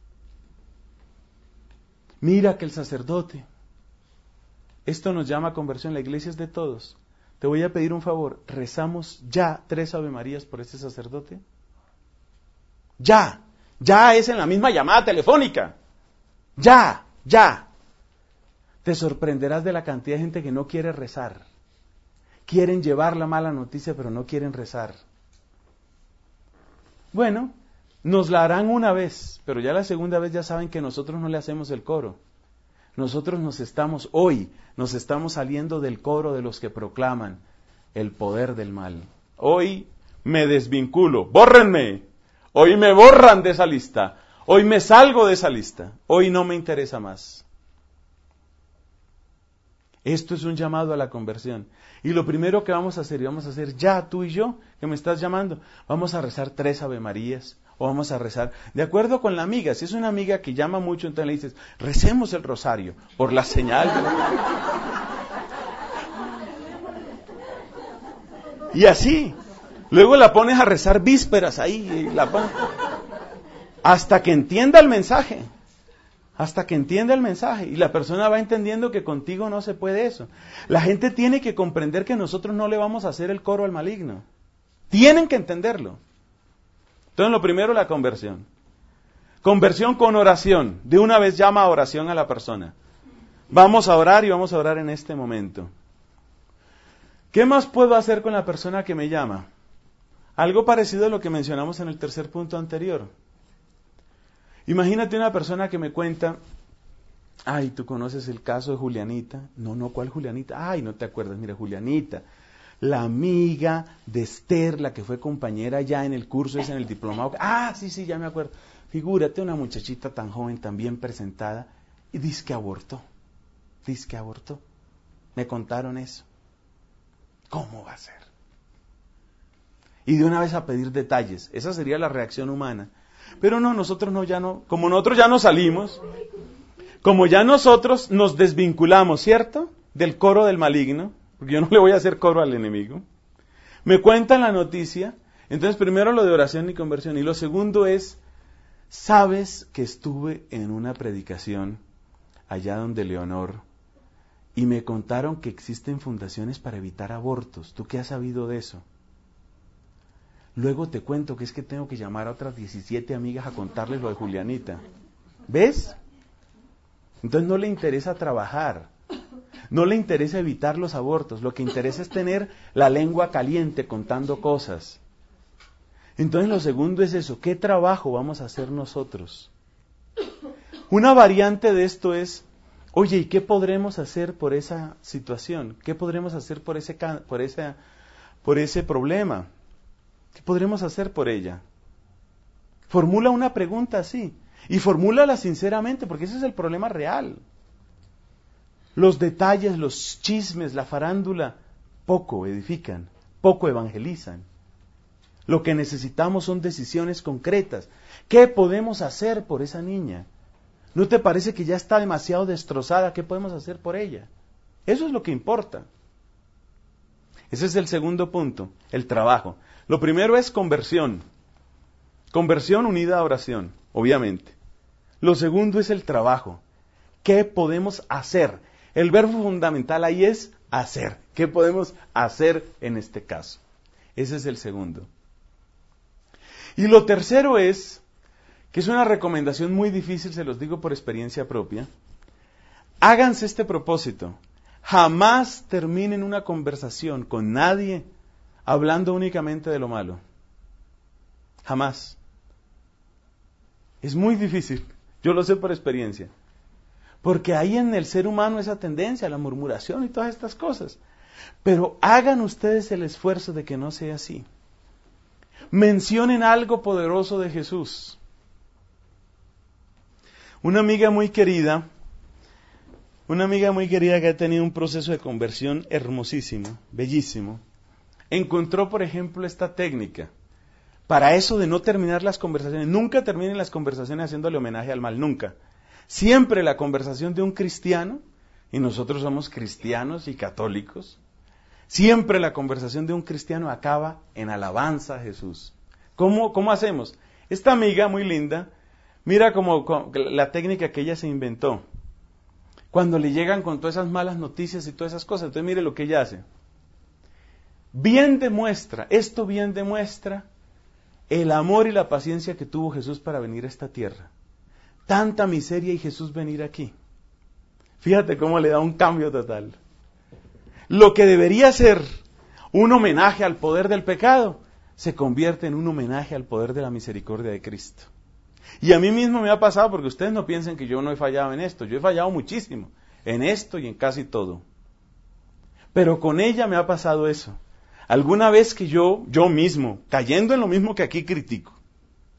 Mira que el sacerdote, esto nos llama a conversión, la iglesia es de todos. Te voy a pedir un favor, rezamos ya 3 Ave Marías por este sacerdote. Ya es en la misma llamada telefónica. Ya. Te sorprenderás de la cantidad de gente que no quiere rezar. Quieren llevar la mala noticia, pero no quieren rezar. Bueno, nos la harán una vez, pero ya la segunda vez ya saben que nosotros no le hacemos el coro. Nosotros nos estamos saliendo del coro de los que proclaman el poder del mal. Hoy me desvinculo, bórrenme. Hoy me borran de esa lista. Hoy me salgo de esa lista. Hoy no me interesa más. Esto es un llamado a la conversión. Y lo primero que vamos a hacer, y vamos a hacer ya tú y yo, que me estás llamando, vamos a rezar 3 Ave Marías, o vamos a rezar, de acuerdo con la amiga. Si es una amiga que llama mucho, entonces le dices, recemos el rosario, por la señal. Y así. Luego la pones a rezar vísperas ahí, hasta que entienda el mensaje. Hasta que entienda el mensaje. Y la persona va entendiendo que contigo no se puede eso. La gente tiene que comprender que nosotros no le vamos a hacer el coro al maligno. Tienen que entenderlo. Entonces, lo primero, la conversión. Conversión con oración. De una vez llama a oración a la persona. Vamos a orar y vamos a orar en este momento. ¿Qué más puedo hacer con la persona que me llama? Algo parecido a lo que mencionamos en el tercer punto anterior. Imagínate una persona que me cuenta, ay, ¿tú conoces el caso de Julianita? No, ¿cuál Julianita? Ay, no te acuerdas, mira, Julianita, la amiga de Esther, la que fue compañera ya en el curso, en el diplomado. Ah, sí, ya me acuerdo. Figúrate, una muchachita tan joven, tan bien presentada, y dice que abortó. Me contaron eso. ¿Cómo va a ser? Y de una vez a pedir detalles. Esa sería la reacción humana. Pero no, como nosotros ya no salimos, como ya nosotros nos desvinculamos, ¿cierto? Del coro del maligno, porque yo no le voy a hacer coro al enemigo. Me cuentan la noticia, entonces primero lo de oración y conversión, y lo segundo es, sabes que estuve en una predicación allá donde Leonor, y me contaron que existen fundaciones para evitar abortos. ¿Tú qué has sabido de eso? Luego te cuento que es que tengo que llamar a otras 17 amigas a contarles lo de Julianita. ¿Ves? Entonces no le interesa trabajar. No le interesa evitar los abortos. Lo que interesa es tener la lengua caliente contando cosas. Entonces lo segundo es eso. ¿Qué trabajo vamos a hacer nosotros? Una variante de esto es, oye, ¿y qué podremos hacer por esa situación? ¿Qué podremos hacer por ese problema? ¿Qué podremos hacer por ella? Formula una pregunta así. Y formúlala sinceramente, porque ese es el problema real. Los detalles, los chismes, la farándula, poco edifican, poco evangelizan. Lo que necesitamos son decisiones concretas. ¿Qué podemos hacer por esa niña? ¿No te parece que ya está demasiado destrozada? ¿Qué podemos hacer por ella? Eso es lo que importa. Ese es el segundo punto, el trabajo. Lo primero es conversión. Conversión unida a oración, obviamente. Lo segundo es el trabajo. ¿Qué podemos hacer? El verbo fundamental ahí es hacer. ¿Qué podemos hacer en este caso? Ese es el segundo. Y lo tercero es, que es una recomendación muy difícil, se los digo por experiencia propia. Háganse este propósito. Jamás terminen una conversación con nadie hablando únicamente de lo malo. Jamás. Es muy difícil. Yo lo sé por experiencia. Porque hay en el ser humano esa tendencia a la murmuración y todas estas cosas. Pero hagan ustedes el esfuerzo de que no sea así. Mencionen algo poderoso de Jesús. Una amiga muy querida que ha tenido un proceso de conversión hermosísimo, bellísimo, encontró, por ejemplo, esta técnica. Para eso de no terminar las conversaciones, nunca terminen las conversaciones haciéndole homenaje al mal, nunca. Siempre la conversación de un cristiano, y nosotros somos cristianos y católicos, siempre la conversación de un cristiano acaba en alabanza a Jesús. ¿Cómo hacemos? Esta amiga muy linda, mira como la técnica que ella se inventó. Cuando le llegan con todas esas malas noticias y todas esas cosas, entonces mire lo que ella hace. Esto bien demuestra el amor y la paciencia que tuvo Jesús para venir a esta tierra. Tanta miseria y Jesús venir aquí. Fíjate cómo le da un cambio total. Lo que debería ser un homenaje al poder del pecado, se convierte en un homenaje al poder de la misericordia de Cristo. Y a mí mismo me ha pasado, porque ustedes no piensen que yo no he fallado en esto. Yo he fallado muchísimo, en esto y en casi todo. Pero con ella me ha pasado eso. Alguna vez que yo mismo, cayendo en lo mismo que aquí critico,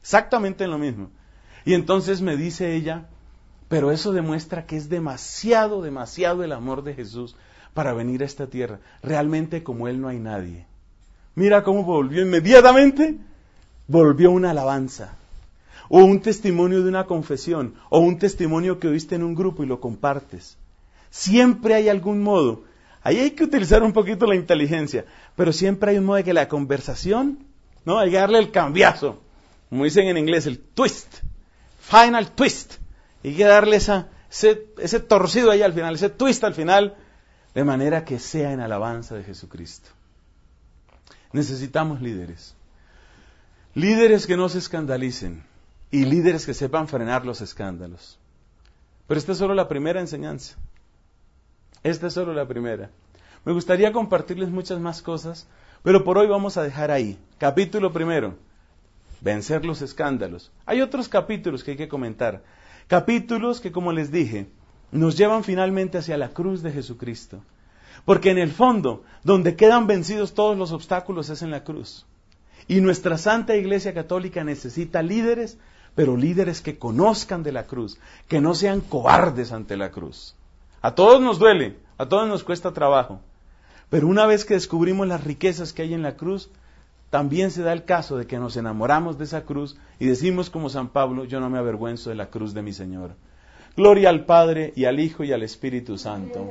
exactamente en lo mismo. Y entonces me dice ella, pero eso demuestra que es demasiado, demasiado el amor de Jesús para venir a esta tierra. Realmente como Él no hay nadie. Mira cómo volvió inmediatamente, volvió una alabanza, o un testimonio de una confesión, o un testimonio que oíste en un grupo y lo compartes. Siempre hay algún modo, ahí hay que utilizar un poquito la inteligencia, pero siempre hay un modo de que la conversación, ¿no? Hay que darle el cambiazo, como dicen en inglés, el twist, final twist. Hay que darle ese torcido ahí al final, ese twist al final, de manera que sea en alabanza de Jesucristo. Necesitamos líderes. Líderes que no se escandalicen y líderes que sepan frenar los escándalos. Pero esta es solo la primera enseñanza. Esta es solo la primera. Me gustaría compartirles muchas más cosas, pero por hoy vamos a dejar ahí. Capítulo 1. Vencer los escándalos. Hay otros capítulos que hay que comentar. Capítulos que, como les dije, nos llevan finalmente hacia la cruz de Jesucristo. Porque en el fondo, donde quedan vencidos todos los obstáculos es en la cruz. Y nuestra Santa Iglesia Católica necesita líderes, pero líderes que conozcan de la cruz, que no sean cobardes ante la cruz. A todos nos duele, a todos nos cuesta trabajo. Pero una vez que descubrimos las riquezas que hay en la cruz, también se da el caso de que nos enamoramos de esa cruz y decimos como San Pablo, yo no me avergüenzo de la cruz de mi Señor. Gloria al Padre y al Hijo y al Espíritu Santo.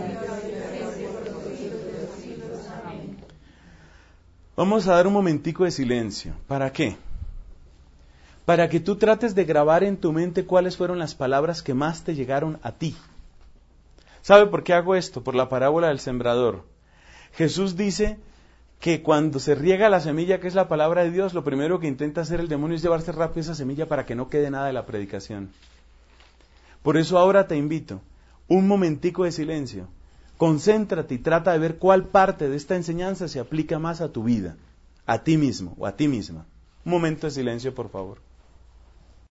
Vamos a dar un momentico de silencio. ¿Para qué? Para que tú trates de grabar en tu mente cuáles fueron las palabras que más te llegaron a ti. ¿Sabe por qué hago esto? Por la parábola del sembrador. Jesús dice que cuando se riega la semilla, que es la palabra de Dios, lo primero que intenta hacer el demonio es llevarse rápido esa semilla para que no quede nada de la predicación. Por eso ahora te invito, un momentico de silencio. Concéntrate y trata de ver cuál parte de esta enseñanza se aplica más a tu vida, a ti mismo o a ti misma. Un momento de silencio, por favor.